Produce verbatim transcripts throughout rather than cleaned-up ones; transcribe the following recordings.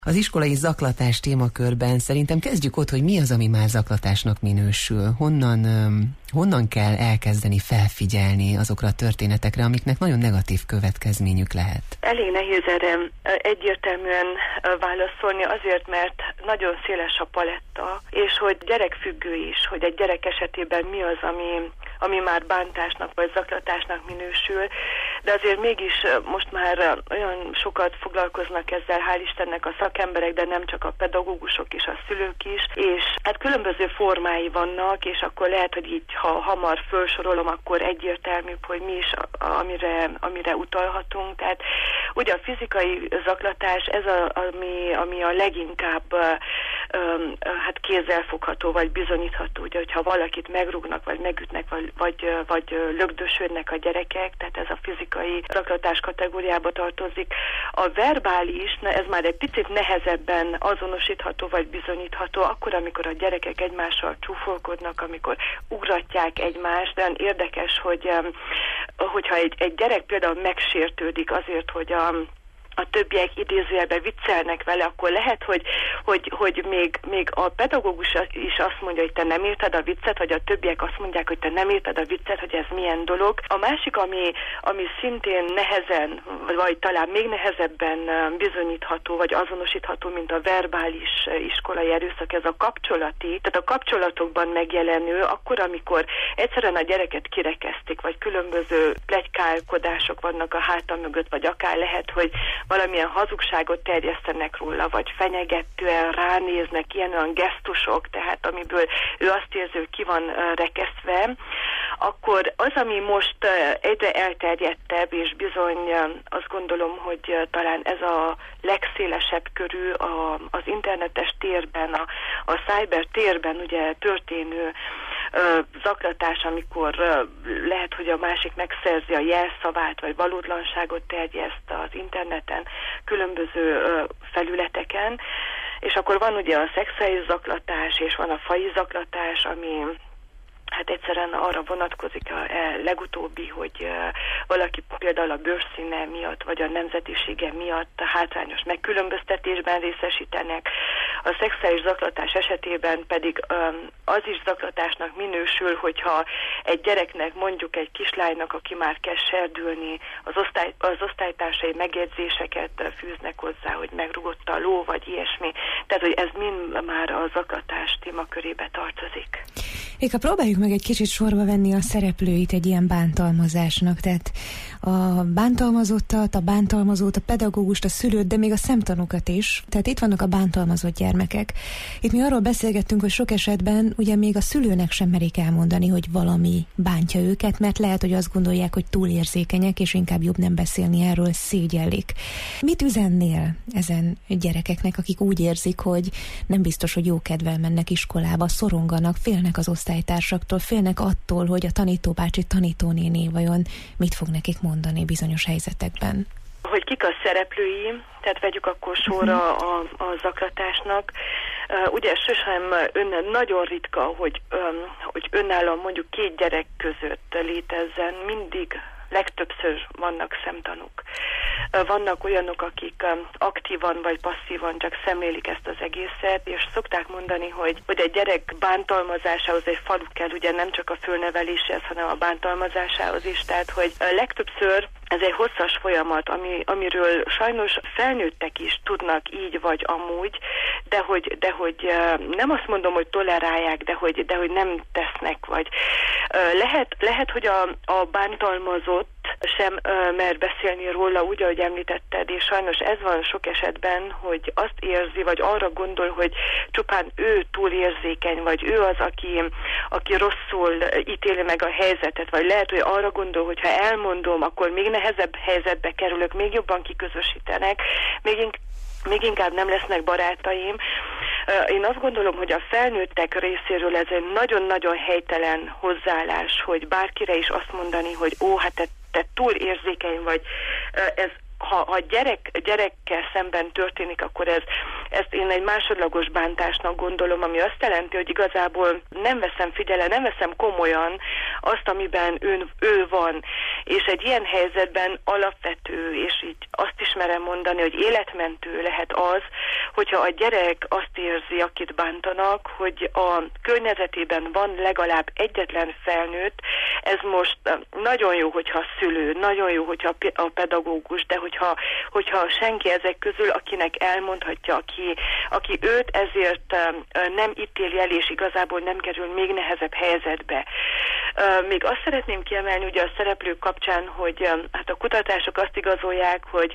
Az iskolai zaklatás témakörben szerintem kezdjük ott, hogy mi az, ami már zaklatásnak minősül. Honnan, um, honnan kell elkezdeni felfigyelni azokra a történetekre, amiknek nagyon negatív következményük lehet? Elég nehéz erre egyértelműen válaszolni, azért, mert nagyon széles a paletta, és hogy gyerekfüggő is, hogy egy gyerek esetében mi az, ami, ami már bántásnak vagy zaklatásnak minősül, de azért mégis most már olyan sokat foglalkoznak ezzel, hál' Istennek a szakemberek, de nem csak a pedagógusok és a szülők is, és hát különböző formái vannak, és akkor lehet, hogy így, ha hamar felsorolom, akkor egyértelműbb, hogy mi is, amire, amire utalhatunk. Tehát ugye a fizikai zaklatás, ez a, ami, ami a leginkább um, hát kézzelfogható, vagy bizonyítható, ugye, hogyha valakit megrúgnak, vagy megütnek, vagy, vagy, vagy lögdösödnek a gyerekek, tehát ez a fizikai zaklatás kategóriába tartozik. A verbális, ez már egy picit nehezebben azonosítható, vagy bizonyítható, akkor, amikor a gyerekek egymással csúfolkodnak, amikor ugratják egymást, de érdekes, hogy hogyha egy, egy gyerek például megsértődik azért, hogy a a többiek idézőjelben viccelnek vele, akkor lehet, hogy, hogy, hogy még, még a pedagógus is azt mondja, hogy te nem érted a viccet, vagy a többiek azt mondják, hogy te nem érted a viccet, hogy ez milyen dolog. A másik, ami, ami szintén nehezen, vagy talán még nehezebben bizonyítható, vagy azonosítható, mint a verbális iskolai erőszak, ez a kapcsolati, tehát a kapcsolatokban megjelenő, akkor, amikor egyszerűen a gyereket kirekeztik, vagy különböző pletykálkodások vannak a háta mögött, vagy akár lehet, hogy valamilyen hazugságot terjesztenek róla, vagy fenyegetően ránéznek, ilyen olyan gesztusok, tehát amiből ő azt érzi, hogy ki van rekesztve, akkor az, ami most egyre elterjedtebb, és bizony azt gondolom, hogy talán ez a legszélesebb körű a, az internetes térben, a, a cyber térben ugye történő ö, zaklatás, amikor ö, lehet, hogy a másik megszerzi a jelszavát, vagy valótlanságot terjeszt az interneten, különböző ö, felületeken, és akkor van ugye a szexuális zaklatás, és van a faji zaklatás, ami hát egyszerűen arra vonatkozik a, a legutóbbi, hogy uh, valaki például a bőrszíne miatt, vagy a nemzetisége miatt a hátrányos megkülönböztetésben részesítenek. A szexuális zaklatás esetében pedig um, az is zaklatásnak minősül, hogyha egy gyereknek, mondjuk egy kislánynak, aki már kezd serdülni, az, osztály, az osztálytársai megjegyzéseket fűznek hozzá, hogy megrugott a ló, vagy ilyesmi. Tehát, hogy ez mind már a zaklatás témakörébe tartozik. Éka, próbáljuk meg egy kicsit sorba venni a szereplőit egy ilyen bántalmazásnak, tehát a bántalmazottat, a bántalmazót, a pedagógust, a szülőt, de még a szemtanúkat is. Tehát itt vannak a bántalmazott gyermekek. Itt mi arról beszélgettünk, hogy sok esetben ugye még a szülőnek sem merik elmondani, hogy valami bántja őket, mert lehet, hogy azt gondolják, hogy túlérzékenyek, és inkább jobb nem beszélni erről, szégyellik. Mit üzennél ezen gyerekeknek, akik úgy érzik, hogy nem biztos, hogy jó kedvel mennek iskolába, szoronganak, félnek az osztálytársaktól, félnek attól, hogy a tanítóbácsi, tanítónéni vajon mit fog nekik mondani bizonyos helyzetekben? Hogy kik a szereplői, tehát vegyük akkor sorra a, a zaklatásnak. Uh, ugye sosem ön, nagyon ritka, hogy, um, hogy önállóan mondjuk két gyerek között létezzen, mindig legtöbbször vannak szemtanúk. Vannak olyanok, akik aktívan vagy passzívan csak szemlélik ezt az egészet, és szokták mondani, hogy, hogy egy gyerek bántalmazásához egy falu kell, ugye nem csak a fölneveléshez, hanem a bántalmazásához is, tehát hogy legtöbbször ez egy hosszas folyamat, ami, amiről sajnos felnőttek is tudnak így vagy amúgy, de hogy, de hogy nem azt mondom, hogy tolerálják, de hogy, de hogy nem tesznek, vagy lehet, lehet hogy a, a bántalmazott sem uh, mer beszélni róla úgy, ahogy említetted, és sajnos ez van sok esetben, hogy azt érzi, vagy arra gondol, hogy csupán ő túlérzékeny, vagy ő az, aki, aki rosszul ítéli meg a helyzetet, vagy lehet, hogy arra gondol, hogy ha elmondom, akkor még nehezebb helyzetbe kerülök, még jobban kiközösítenek, még inkább még inkább nem lesznek barátaim. Én azt gondolom, hogy a felnőttek részéről ez egy nagyon-nagyon helytelen hozzáállás, hogy bárkire is azt mondani, hogy ó, hát te, te túl érzékeny vagy. Ez, ha, ha gyerek, gyerekkel szemben történik, akkor ez ezt én egy másodlagos bántásnak gondolom, ami azt jelenti, hogy igazából nem veszem figyele, nem veszem komolyan azt, amiben ő, ő van. És egy ilyen helyzetben alapvető, és így azt is merem mondani, hogy életmentő lehet az, hogyha a gyerek azt érzi, akit bántanak, hogy a környezetében van legalább egyetlen felnőtt. Ez most nagyon jó, hogyha a szülő, nagyon jó, hogyha a pedagógus, de hogyha, hogyha senki ezek közül, akinek elmondhatja, aki, aki őt ezért nem ítéli el, és igazából nem kerül még nehezebb helyzetbe. Még azt szeretném kiemelni ugye a szereplők kapcsán, hogy hát a kutatások azt igazolják, hogy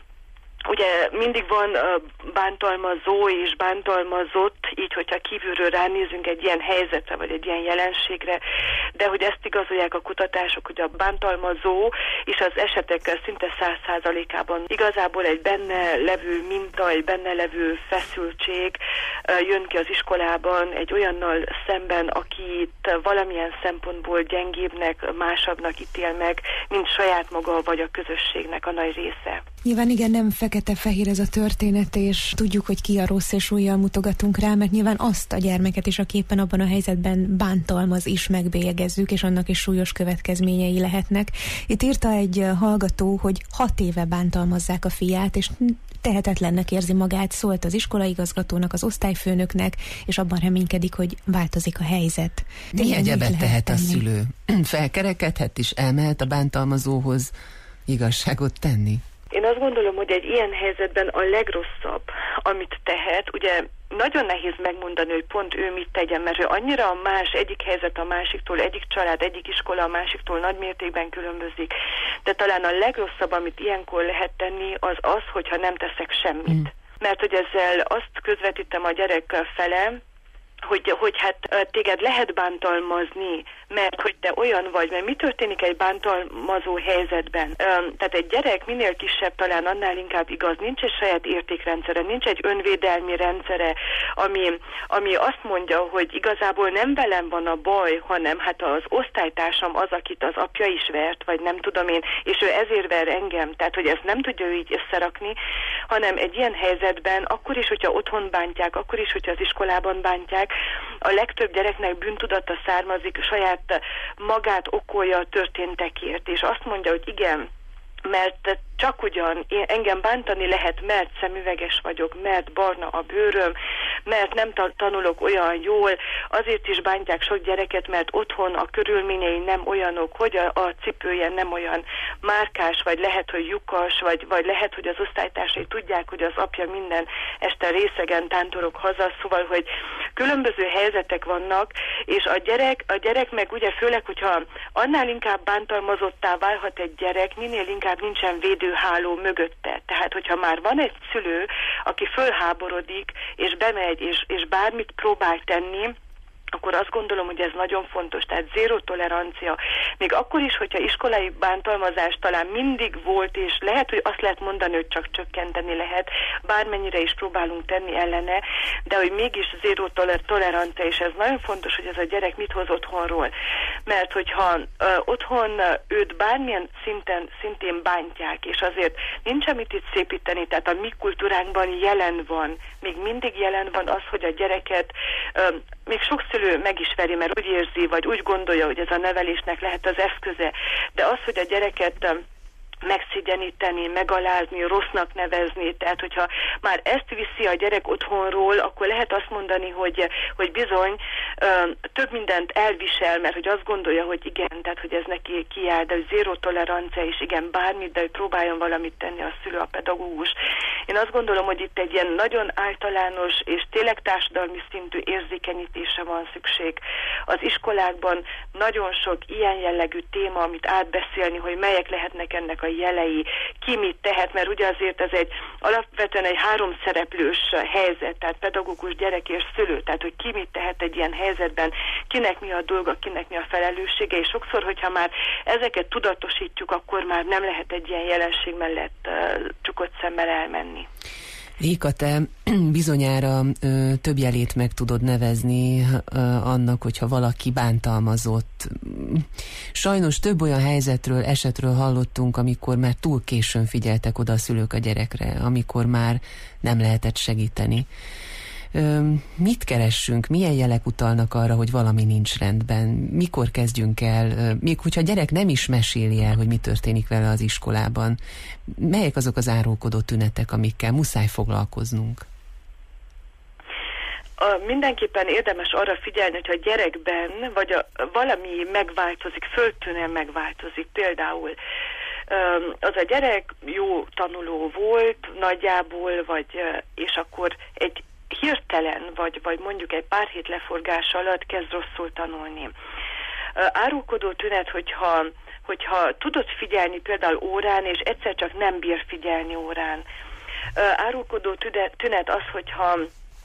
ugye mindig van uh, bántalmazó és bántalmazott, így, hogyha kívülről ránézünk egy ilyen helyzetre, vagy egy ilyen jelenségre, de hogy ezt igazolják a kutatások, hogy a bántalmazó és az esetekkel szinte száz százalékában igazából egy benne levő minta, egy benne levő feszültség uh, jön ki az iskolában egy olyannal szemben, akit valamilyen szempontból gyengébbnek, másabbnak ítél meg, mint saját maga vagy a közösségnek a nagy része. Nyilván igen, nem fekete-fehér ez a történet, és tudjuk, hogy ki a rossz, és újjal mutogatunk rá, mert nyilván azt a gyermeket is, aki éppen abban a helyzetben bántalmaz is megbélyegezzük, és annak is súlyos következményei lehetnek. Itt írta egy hallgató, hogy hat éve bántalmazzák a fiát, és tehetetlennek érzi magát, szólt az iskolaigazgatónak, az osztályfőnöknek, és abban reménykedik, hogy változik a helyzet. De mi egyebet tehet a szülő? Felkerekedhet is, elmehet a bántalmazóhoz igazságot tenni? Én azt gondolom, hogy egy ilyen helyzetben a legrosszabb, amit tehet, ugye nagyon nehéz megmondani, hogy pont ő mit tegyen, mert ő annyira más, egyik helyzet a másiktól, egyik család, egyik iskola a másiktól nagy mértékben különbözik. De talán a legrosszabb, amit ilyenkor lehet tenni, az az, hogyha nem teszek semmit. Mm. Mert hogy ezzel azt közvetítem a gyerek fele, hogy, hogy hát téged lehet bántalmazni, mert hogy te olyan vagy, mert mi történik egy bántalmazó helyzetben? Tehát egy gyerek minél kisebb, talán annál inkább igaz, nincs egy saját értékrendszere, nincs egy önvédelmi rendszere, ami, ami azt mondja, hogy igazából nem velem van a baj, hanem hát az osztálytársam az, akit az apja is vert, vagy nem tudom én, és ő ezért ver engem, tehát hogy ezt nem tudja ő így összerakni, hanem egy ilyen helyzetben, akkor is, hogyha otthon bántják, akkor is, hogyha az iskolában bántják, a legtöbb gyereknek bűntudata származik, saját magát okolja a történtekért, és azt mondja, hogy igen, mert csak ugyan én, engem bántani lehet, mert szemüveges vagyok, mert barna a bőröm, mert nem tanulok olyan jól, azért is bántják sok gyereket, mert otthon a körülményei nem olyanok, hogy a, a cipője nem olyan márkás, vagy lehet, hogy lyukas, vagy, vagy lehet, hogy az osztálytársai tudják, hogy az apja minden este részegen tántorok haza, szóval, hogy különböző helyzetek vannak, és a gyerek, a gyerek meg ugye főleg, hogyha annál inkább bántalmazottá válhat egy gyerek, minél inkább nincsen védőháló mögötte. Tehát, hogyha már van egy szülő, aki fölháborodik, és bemegy, és, és bármit próbál tenni, akkor azt gondolom, hogy ez nagyon fontos, tehát zéró tolerancia. Még akkor is, hogyha iskolai bántalmazás talán mindig volt, és lehet, hogy azt lehet mondani, hogy csak csökkenteni lehet, bármennyire is próbálunk tenni ellene, de hogy mégis zéró toler- tolerancia, és ez nagyon fontos, hogy ez a gyerek mit hoz otthonról. Mert hogyha ö, otthon őt bármilyen szinten szintén bántják, és azért nincs mit itt szépíteni, tehát a mi kultúránkban jelen van, még mindig jelen van az, hogy a gyereket ö, még sok szülő meg is veri, mert úgy érzi, vagy úgy gondolja, hogy ez a nevelésnek lehet az eszköze. De az, hogy a gyereket megszigyeníteni, megalázni, rossznak nevezni, tehát hogyha már ezt viszi a gyerek otthonról, akkor lehet azt mondani, hogy, hogy bizony ö, több mindent elvisel, mert hogy azt gondolja, hogy igen, tehát hogy ez neki kiáll, de hogy zéró tolerancia, és igen, bármit, de hogy próbáljon valamit tenni a szülő, a pedagógus. Én azt gondolom, hogy itt egy ilyen nagyon általános és tényleg társadalmi szintű érzékenyítésre van szükség. Az iskolákban nagyon sok ilyen jellegű téma, amit átbeszélni, hogy melyek lehetnek ennek a jelei, ki mit tehet, mert ugye azért ez egy alapvetően egy háromszereplős helyzet, tehát pedagógus, gyerek és szülő, tehát hogy ki mit tehet egy ilyen helyzetben, kinek mi a dolga, kinek mi a felelőssége, és sokszor, hogyha már ezeket tudatosítjuk, akkor már nem lehet egy ilyen jelenség mellett uh, csukott szemmel elmenni. Réka, te bizonyára ö, több jelét meg tudod nevezni ö, annak, hogyha valaki bántalmazott. Sajnos több olyan helyzetről, esetről hallottunk, amikor már túl későn figyeltek oda a szülők a gyerekre, amikor már nem lehetett segíteni. Ö, mit keressünk, milyen jelek utalnak arra, hogy valami nincs rendben? Mikor kezdjünk el, ö, még hogyha a gyerek nem is meséli el, hogy mi történik vele az iskolában, melyek azok az árulkodó tünetek, amikkel muszáj foglalkoznunk? A, mindenképpen érdemes arra figyelni, hogy a gyerekben vagy a, valami megváltozik, föltűnően megváltozik. Például az a gyerek jó tanuló volt nagyjából, vagy, és akkor egy hirtelen, vagy, vagy mondjuk egy pár hét leforgás alatt kezd rosszul tanulni. Árulkodó tünet, hogyha, hogyha tudod figyelni például órán, és egyszer csak nem bír figyelni órán. Árulkodó tünet az, hogyha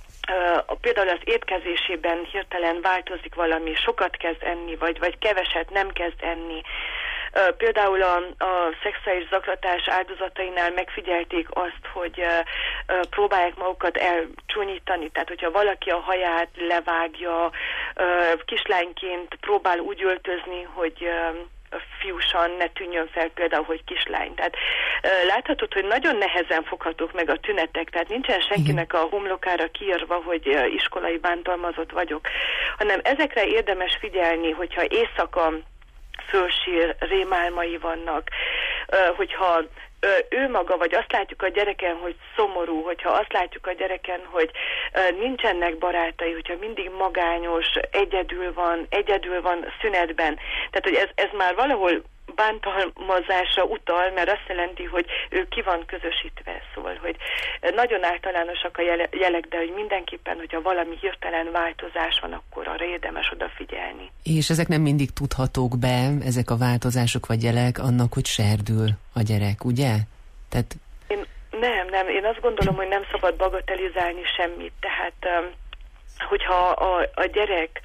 például az étkezésében hirtelen változik valami, sokat kezd enni, vagy, vagy keveset nem kezd enni. Például a, a szexuális zaklatás áldozatainál megfigyelték azt, hogy uh, próbálják magukat elcsúnyítani, tehát hogyha valaki a haját levágja, uh, kislányként próbál úgy öltözni, hogy uh, fiúsan ne tűnjön fel például, hogy kislány. Tehát uh, láthatod, hogy nagyon nehezen foghatók meg a tünetek, tehát nincsen senkinek a homlokára kiírva, hogy uh, iskolai bántalmazott vagyok, hanem ezekre érdemes figyelni, hogyha éjszaka fölsír, rémálmai vannak, hogyha ő maga, vagy azt látjuk a gyereken, hogy szomorú, hogyha azt látjuk a gyereken, hogy nincsenek barátai, hogyha mindig magányos, egyedül van, egyedül van szünetben. Tehát, hogy ez, ez már valahol bántalmazásra utal, mert azt jelenti, hogy ő ki van közösítve, szól, hogy nagyon általánosak a jelek, de hogy mindenképpen, hogyha valami hirtelen változás van, akkor arra érdemes odafigyelni. És ezek nem mindig tudhatók be, ezek a változások vagy jelek annak, hogy serdül a gyerek, ugye? Tehát... Én, nem, nem, én azt gondolom, hogy nem szabad bagatelizálni semmit, tehát hogyha a, a gyerek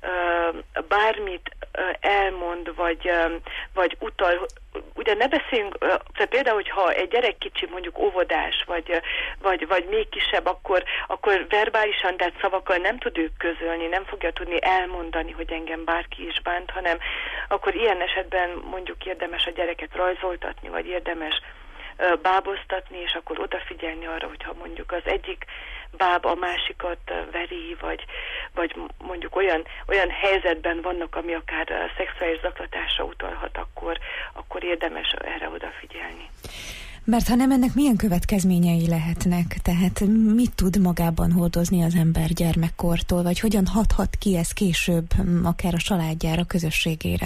uh, bármit uh, elmond, vagy, uh, vagy utal, ugye ne beszéljünk, uh, például, hogyha egy gyerek kicsi, mondjuk óvodás, vagy, uh, vagy, vagy még kisebb, akkor, akkor verbálisan, tehát szavakkal nem tud ők közölni, nem fogja tudni elmondani, hogy engem bárki is bánt, hanem akkor ilyen esetben mondjuk érdemes a gyereket rajzoltatni, vagy érdemes uh, báboztatni, és akkor odafigyelni arra, hogyha mondjuk az egyik báb a másikat veri, vagy, vagy mondjuk olyan, olyan helyzetben vannak, ami akár szexuális zaklatásra utalhat, akkor, akkor érdemes erre odafigyelni. Mert ha nem, ennek milyen következményei lehetnek? Tehát mit tud magában hordozni az ember gyermekkortól, vagy hogyan hathat ki ez később, akár a családjára, a közösségére?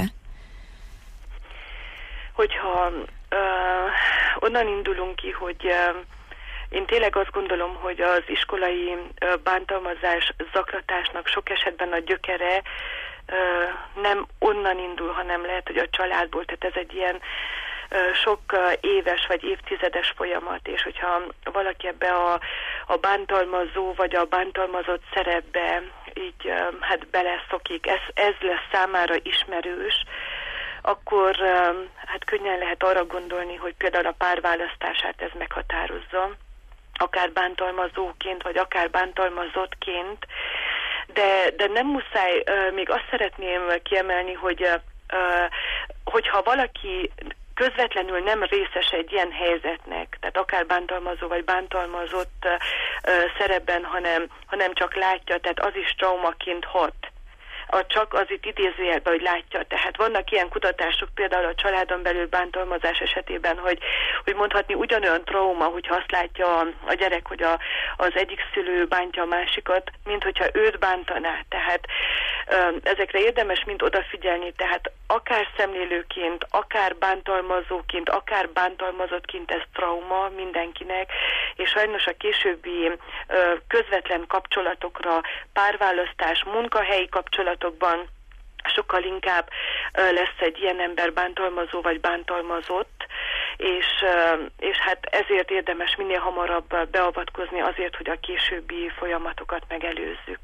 Hogyha uh, onnan indulunk ki, hogy uh, én tényleg azt gondolom, hogy az iskolai bántalmazás, zaklatásnak sok esetben a gyökere nem onnan indul, hanem lehet, hogy a családból, tehát ez egy ilyen sok éves vagy évtizedes folyamat, és hogyha valaki ebbe a, a bántalmazó vagy a bántalmazott szerepbe így hát beleszokik, ez, ez lesz számára ismerős, akkor hát könnyen lehet arra gondolni, hogy például a párválasztását ez meghatározza, akár bántalmazóként, vagy akár bántalmazottként, de, de nem muszáj, uh, még azt szeretném kiemelni, hogy uh, hogyha valaki közvetlenül nem részes egy ilyen helyzetnek, tehát akár bántalmazó vagy bántalmazott uh, szerepben, hanem, hanem csak látja, tehát az is traumaként hat. A csak az itt idézőjelben, hogy látja. Tehát vannak ilyen kutatások például a családon belül bántalmazás esetében, hogy, hogy mondhatni ugyanolyan trauma, hogyha azt látja a, a gyerek, hogy a, az egyik szülő bántja a másikat, mint hogyha őt bántaná. Tehát ö, ezekre érdemes mind odafigyelni, tehát akár szemlélőként, akár bántalmazóként, akár bántalmazottként ez trauma mindenkinek, és sajnos a későbbi ö, közvetlen kapcsolatokra, párválasztás, munkahelyi kapcsolatokban sokkal inkább lesz egy ilyen ember bántalmazó vagy bántalmazott, és, és hát ezért érdemes minél hamarabb beavatkozni azért, hogy a későbbi folyamatokat megelőzzük.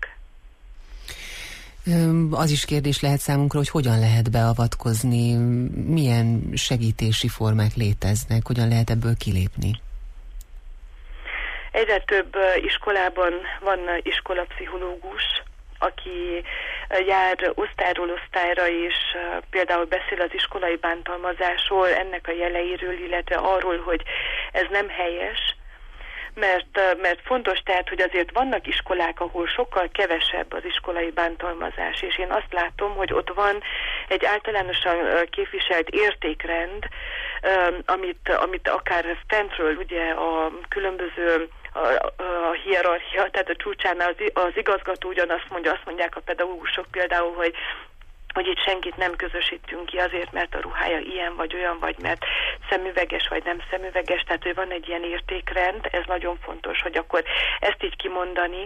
Az is kérdés lehet számunkra, hogy hogyan lehet beavatkozni, milyen segítési formák léteznek, hogyan lehet ebből kilépni? Egyre több iskolában van iskolapszichológus, aki jár osztályról osztályra, és például beszél az iskolai bántalmazásról, ennek a jeleiről, illetve arról, hogy ez nem helyes, mert, mert fontos tehát, hogy azért vannak iskolák, ahol sokkal kevesebb az iskolai bántalmazás, és én azt látom, hogy ott van egy általánosan képviselt értékrend, amit, amit akár fentről ugye a különböző A, a hierarchia, tehát a csúcsánál az, az igazgató ugyanazt mondja, azt mondják a pedagógusok például, hogy hogy itt senkit nem közösítünk ki azért, mert a ruhája ilyen vagy olyan, vagy mert szemüveges vagy nem szemüveges, tehát hogy van egy ilyen értékrend, ez nagyon fontos, hogy akkor ezt így kimondani.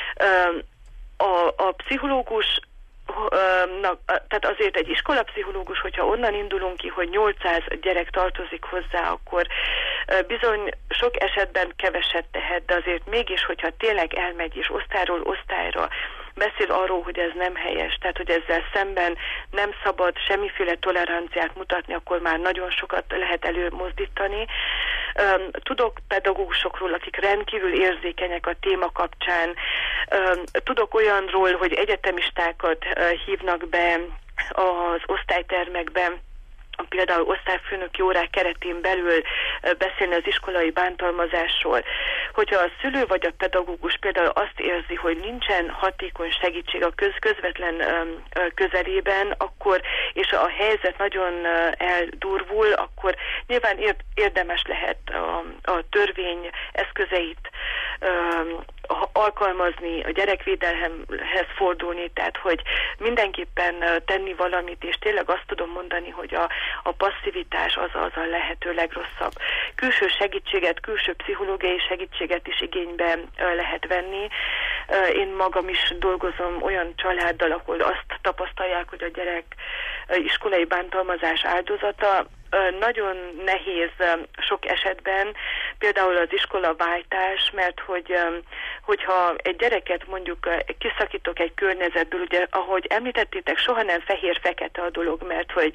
A, a pszichológus Na, tehát azért egy iskolapszichológus, hogyha onnan indulunk ki, hogy nyolcszáz gyerek tartozik hozzá, akkor bizony sok esetben keveset tehet, de azért mégis, hogyha tényleg elmegy és osztályról osztályra beszél arról, hogy ez nem helyes, tehát hogy ezzel szemben nem szabad semmiféle toleranciát mutatni, akkor már nagyon sokat lehet előmozdítani. Tudok pedagógusokról, akik rendkívül érzékenyek a téma kapcsán. Tudok olyanról, hogy egyetemistákat hívnak be az osztálytermekbe, például osztályfőnöki órák keretén belül beszélni az iskolai bántalmazásról. Hogyha a szülő vagy a pedagógus például azt érzi, hogy nincsen hatékony segítség a köz, közvetlen közelében, akkor, és a helyzet nagyon eldurvul, akkor nyilván érdemes lehet a, a törvény eszközeit alkalmazni, a gyerekvédelemhez fordulni, tehát hogy mindenképpen tenni valamit, és tényleg azt tudom mondani, hogy a, a passzivitás az, az a lehető legrosszabb. Külső segítséget, külső pszichológiai segítséget is igénybe lehet venni. Én magam is dolgozom olyan családdal, ahol azt tapasztalják, hogy a gyerek iskolai bántalmazás áldozata. Nagyon nehéz sok esetben például az iskolaváltás, mert hogy, hogyha egy gyereket mondjuk kiszakítok egy környezetből, ugye ahogy említettétek, soha nem fehér-fekete a dolog, mert hogy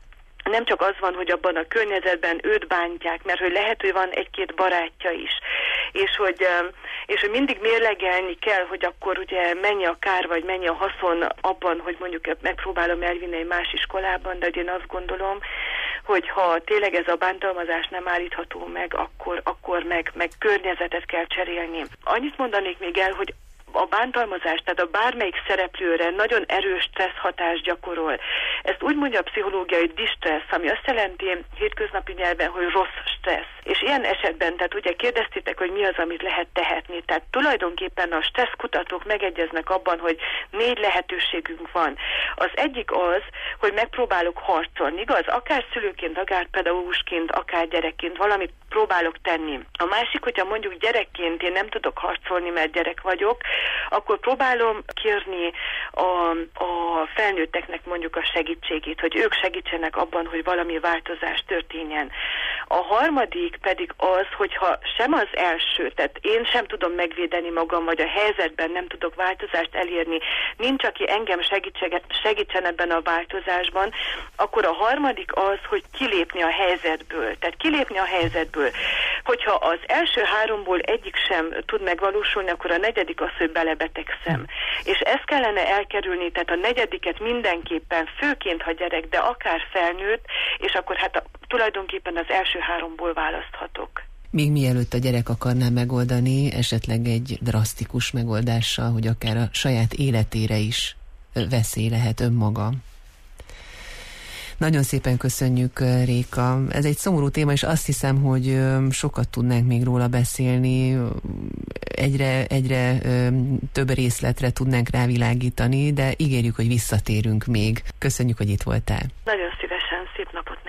nem csak az van, hogy abban a környezetben őt bántják, mert hogy lehet, hogy van egy-két barátja is, és hogy, és hogy mindig mérlegelni kell, hogy akkor ugye mennyi a kár, vagy mennyi a haszon abban, hogy mondjuk megpróbálom elvinni egy más iskolában, de én azt gondolom, hogy ha tényleg ez a bántalmazás nem állítható meg, akkor, akkor meg, meg környezetet kell cserélni. Annyit mondanék még el, hogy a bántalmazás, tehát a bármelyik szereplőre nagyon erős stressz hatást gyakorol. Ezt úgy mondja a pszichológia, hogy distressz, ami azt jelenti hétköznapi nyelven, hogy rossz stressz. És ilyen esetben, tehát ugye kérdeztétek, hogy mi az, amit lehet tehetni. Tehát tulajdonképpen a stresszkutatók megegyeznek abban, hogy négy lehetőségünk van. Az egyik az, hogy megpróbálok harcolni, igaz? Akár szülőként, akár pedagógusként, akár gyerekként valamit próbálok tenni. A másik, hogyha mondjuk gyerekként én nem tudok harcolni, mert gyerek vagyok, akkor próbálom kérni a, a felnőtteknek mondjuk a segítségét, hogy ők segítsenek abban, hogy valami változás történjen. A harmadik pedig az, hogyha sem az első, tehát én sem tudom megvédeni magam, vagy a helyzetben nem tudok változást elérni, nincs, aki engem segítsen ebben a változásban, akkor a harmadik az, hogy kilépni a helyzetből. Tehát kilépni a helyzetből. Hogyha az első háromból egyik sem tud megvalósulni, akkor a negyedik az, hogy belebetegszem. És ezt kellene elkerülni, tehát a negyediket mindenképpen, főként ha gyerek, de akár felnőtt, és akkor hát a, tulajdonképpen az első háromból választhatok. Még mielőtt a gyerek akarná megoldani, esetleg egy drasztikus megoldással, hogy akár a saját életére is veszély lehet önmaga. Nagyon szépen köszönjük, Réka. Ez egy szomorú téma, és azt hiszem, hogy sokat tudnánk még róla beszélni, egyre, egyre több részletre tudnánk rávilágítani, de ígérjük, hogy visszatérünk még. Köszönjük, hogy itt voltál. Nagyon szívesen, szép napot!